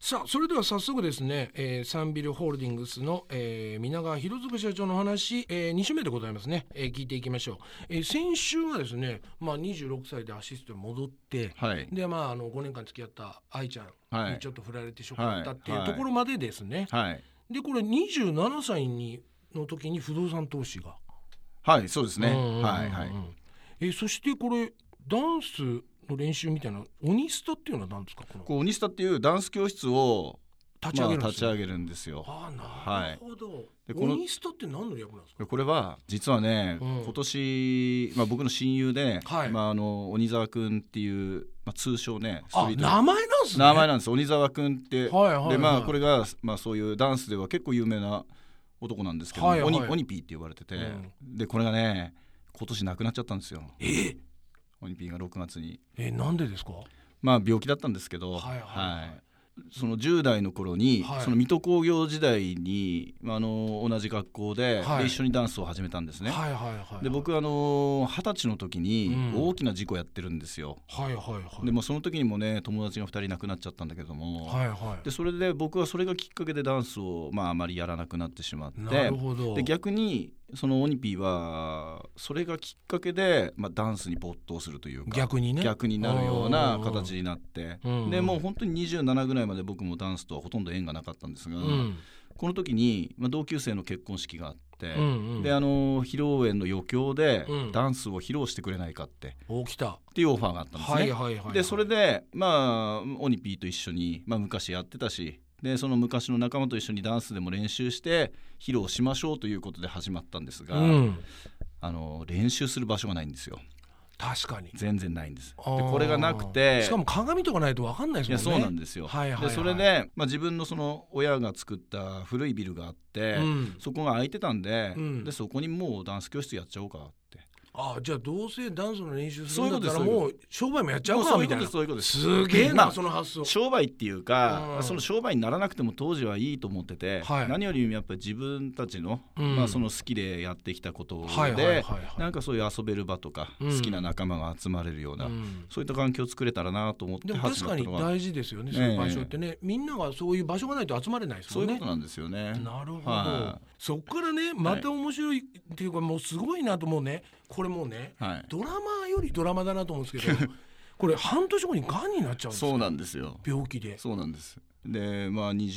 さあそれでは早速ですね、サンビルホールディングスの、皆川博嗣社長の話、2週目でございますね、聞いていきましょう。先週はですね、26歳でアシストに戻って、 はい、 で5年間付き合った愛ちゃんにちょっと振られてショックだったっていうところまでですね、 はい、 でこれ27歳の時に不動産投資が、 はいそうですね、はいはい、 そしてこれダンスの練習みたいなオニスタっていうのは何ですか？ オニスタっていうダンス教室を立ち上げるんですよ。 なるほど、はい、でオニスタって何の略なんですか？ これは実はね、今年、僕の親友で、はい、鬼沢くんっていう、通称ねストリート名前なんですね。 名前なんです。鬼沢くんって、 はいはいはい、 でこれが、そういうダンスでは結構有名な男なんですけど、はいはい、オニピーって呼ばれてて、でこれがね今年亡くなっちゃったんですよ。オニピーが6月に。 なんでですか？ 病気だったんですけど、その10代の頃に、その水戸工業時代に、同じ学校で、一緒にダンスを始めたんですね。で僕20歳の時に大きな事故やってるんですよ。でその時にもね友達が2人亡くなっちゃったんだけども、でそれで僕はそれがきっかけでダンスをあまりやらなくなってしまって、 なるほど。 で逆にそのオニピーはそれがきっかけで、ダンスに没頭するというか逆になるような形になって、でもう本当に27ぐらいまで僕もダンスとはほとんど縁がなかったんですが、この時に、同級生の結婚式があって、で披露宴の余興でダンスを披露してくれないかっていうオファーがあったんですね。でそれでオニピーと一緒に、昔やってたし、でその昔の仲間と一緒にダンスでも練習して披露しましょうということで始まったんですが、練習する場所がないんですよ。 確かに全然ないんです。でこれがなくて、 しかも鏡とかないと分かんないですもんね。 そうなんですよ。でそれで、自分のその親が作った古いビルがあって、そこが空いてたんで、でそこにもうダンス教室やっちゃおうかって。 じゃあどうせダンスの練習するんだったらもう商売もやっちゃうかみたいな。 そういうことです。 すげえな、その発想。 商売っていうか、その商売にならなくても当時はいいと思ってて、何よりやっぱり自分たちの、その好きでやってきたことで、なんかそういう遊べる場とか、好きな仲間が集まれるような、そういった環境を作れたらなと思って始まったのが。 でも確かに大事ですよね、そういう場所ってね。みんながそういう場所がないと集まれないですもんね。 そういうことなんですよね。 なるほど。そっからねまた面白いっていうか、もうすごいなと思うね。これもうね、ドラマよりドラマだなと思うんですけどこれ半年後にがんになっちゃうんですよ。 そうなんですよ。 病気で。 そうなんです。で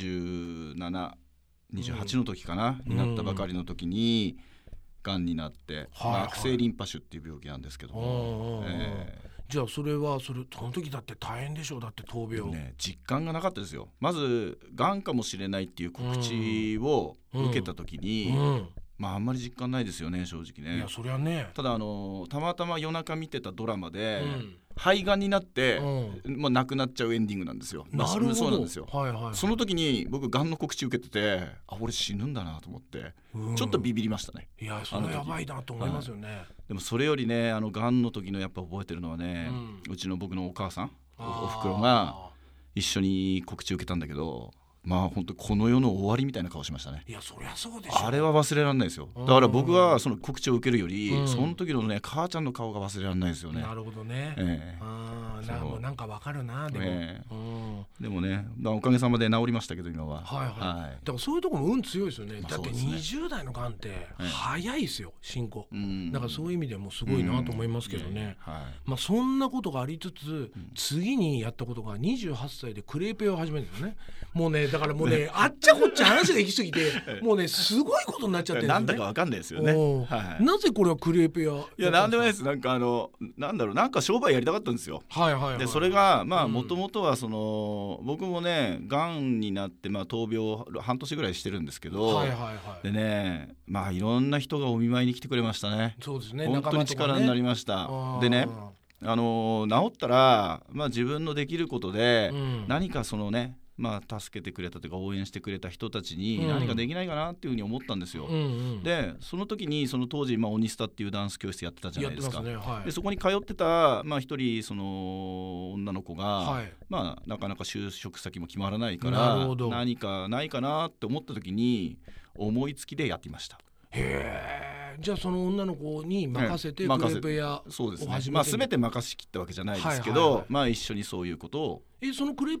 27、28の時かな、になったばかりの時にがんになって、悪性リンパ腫っていう病気なんですけども、 じゃあその時だって大変でしょう。だって闘病、 実感がなかったですよ。まずがんかもしれないっていう告知を受けた時に、あんまり実感ないですよね、正直ね。 いやそりゃね。 ただたまたま夜中見てたドラマで、肺がんになって、亡くなっちゃうエンディングなんですよ。 なるほど。 そうなんですよ。その時に僕がんの告知受けてて、俺死ぬんだなと思って、ちょっとビビりましたね。 いやそれはやばいなと思いますよね。 でもそれよりね、がんの時のやっぱ覚えてるのはね、うちの僕のお母さん、おふくろが一緒に告知受けたんだけど、本当この世の終わりみたいな顔しましたね。 いやそりゃそうでしょ。 あれは忘れられないですよ。だから僕はその告知を受けるより、その時のね母ちゃんの顔が忘れられないですよね。 なるほどね。なんかわかるな。でもね、おかげさまで治りましたけど今は。だからそういうところも運強いですよね。だって20代のがんって早いですよ、進行。だからそういう意味でもすごいなと思いますけどね。そんなことがありつつ、次にやったことが28歳でクレープ屋を始めるんですよね。もうねだからもうねあっちゃこっちゃ話が行き過ぎてもうねすごいことになっちゃってるんですよね。 なんだかわかんないですよね。 なぜこれはクレープ屋？ いやなんでもないです。なんかなんか商売やりたかったんですよ。でそれがもともとは僕もねがんになって闘病半年ぐらいしてるんですけど、でねいろんな人がお見舞いに来てくれましたね。 そうですね。 本当に力になりました。でね治ったら自分のできることで何か助けてくれたというか応援してくれた人たちに何かできないかなっていうふうに思ったんですよ。でその時に当時オニスタっていうダンス教室やってたじゃないですか。でそこに通ってた一人女の子が、なかなか就職先も決まらないから何かないかなって思った時に思いつきでやっていました。 じゃあその女の子に任せてクレープ屋を始めて、 全て任しきったわけじゃないですけど、一緒にそういうことを。 そのクレープ屋っ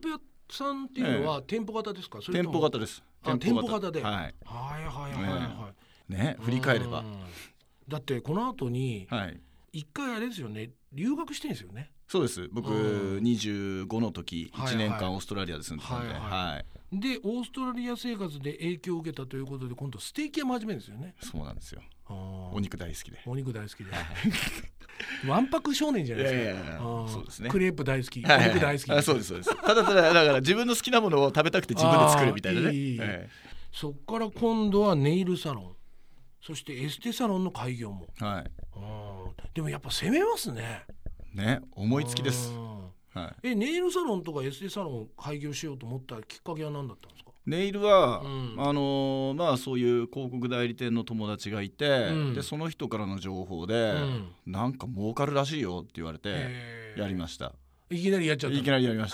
さんっていうのは店舗型ですか？それとも店舗型です。 店舗型で、 はいはいはいはいはい、 ね、振り返ればだってこの後に一回あれですよね、留学してるんですよね。 そうです。僕25の時1年間オーストラリアで住んでたんで、 でオーストラリア生活で影響を受けたということで今度ステーキ屋も始めるんですよね。 そうなんですよ。お肉大好きで。 お肉大好きでわんぱく少年じゃないですか。 そうですね。 クレープ大好き、お肉大好き。 そうですそうです。ただだから自分の好きなものを食べたくて自分で作るみたいなね。 そっから今度はネイルサロン、そしてエステサロンの開業も。でもやっぱ攻めますね。 ね、思いつきです。 ネイルサロンとかエステサロン開業しようと思ったきっかけは何だったんですか？ ネイルは、そういう広告代理店の友達がいて、でその人からの情報で、なんか儲かるらしいよって言われてやりました。 いきなりやっちゃった。 いきなりやりました。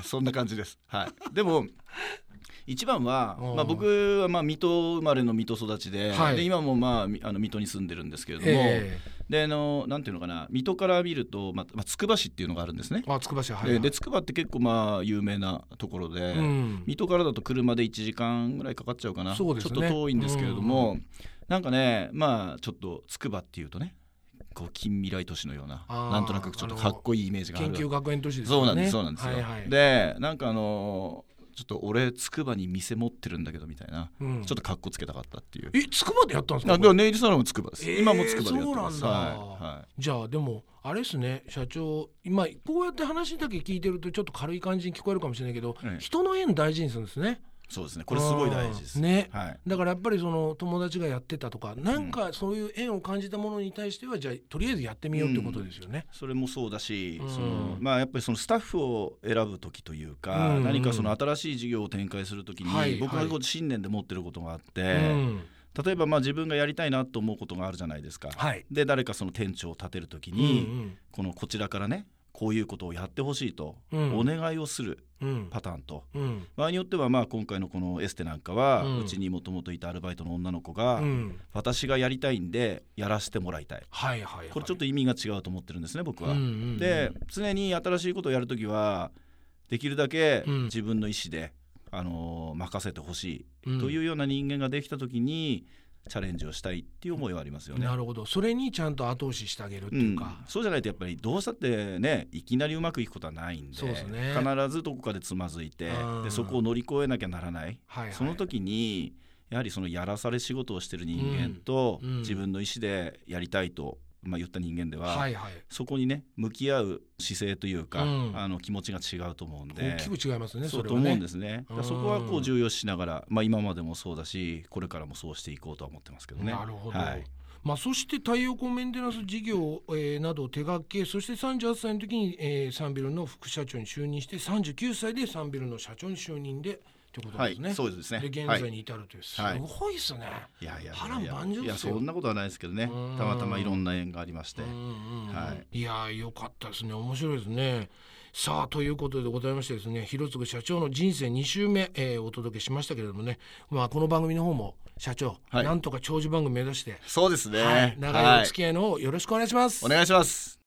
そんな感じです。でも一番は、僕は水戸生まれの水戸育ちで、で今も水戸に住んでるんですけれども、でなんていうのかな、水戸から見ると、つくば市っていうのがあるんですね。 つくば市、 でつくばって結構有名なところで、水戸からだと車で1時間ぐらいかかっちゃうかな。ちょっと遠いんですけれども、なんかね、ちょっとつくばっていうとね、こう近未来都市のような、なんとなくちょっとかっこいいイメージがある。 研究学園都市ですよね。 そうなんですよ。でなんかちょっと俺つくばに店持ってるんだけどみたいな、ちょっとかっこつけたかったっていう。 つくばでやったんですか？ ネイルサロンもつくばです。今もつくばでやってます。 そうなんだ。じゃあでもあれですね、社長、今こうやって話だけ聞いてるとちょっと軽い感じに聞こえるかもしれないけど、人の縁大事にするんですね。 そうですね、これすごい大事ですね。だからやっぱりその友達がやってたとか、なんかそういう縁を感じたものに対しては、じゃあとりあえずやってみようってことですよね。 それもそうだし、やっぱりそのスタッフを選ぶ時というか、何かその新しい事業を展開する時に、僕が信念で持ってることがあって、例えば自分がやりたいなと思うことがあるじゃないですか。で誰かその店長を立てる時に、こちらからね、こういうことをやってほしいとお願いをするパターンと、場合によっては今回のこのエステなんかは、うちにもともといたアルバイトの女の子が、私がやりたいんでやらせてもらいたい、これちょっと意味が違うと思ってるんですね、僕は。で常に新しいことをやるときはできるだけ自分の意思で、任せてほしいというような人間ができたときにチャレンジをしたいっていう思いはありますよね。 なるほど。それにちゃんと後押ししてあげるっていうか、 そうじゃないとやっぱりどうしたってね、いきなりうまくいくことはないんで、必ずどこかでつまずいて、でそこを乗り越えなきゃならない、その時にやはりそのやらされ仕事をしてる人間と、自分の意思でやりたいと言った人間では、そこにね向き合う姿勢というか、気持ちが違うと思うんで、 大きく違いますね。 そうと思うんですね。そこはこう重要視しながら、今までもそうだしこれからもそうしていこうとは思ってますけどね。 なるほど。そして太陽光メンテナンス事業、などを手掛け、そして38歳の時に、サンビルの副社長に就任して、39歳でサンビルの社長に就任でってことですね。 そうですね。 で現在に至るという、すごいですね。波乱万丈ですよ。 そんなことはないですけどね、たまたまいろんな縁がありまして、 いや良かったですね。面白いですね。さあということでございましてですね、広次社長の人生2週目、お届けしましたけれどもね、この番組の方も社長、なんとか長寿番組目指して、 そうですね、 長いお付き合いの方よろしくお願いします。 お願いします。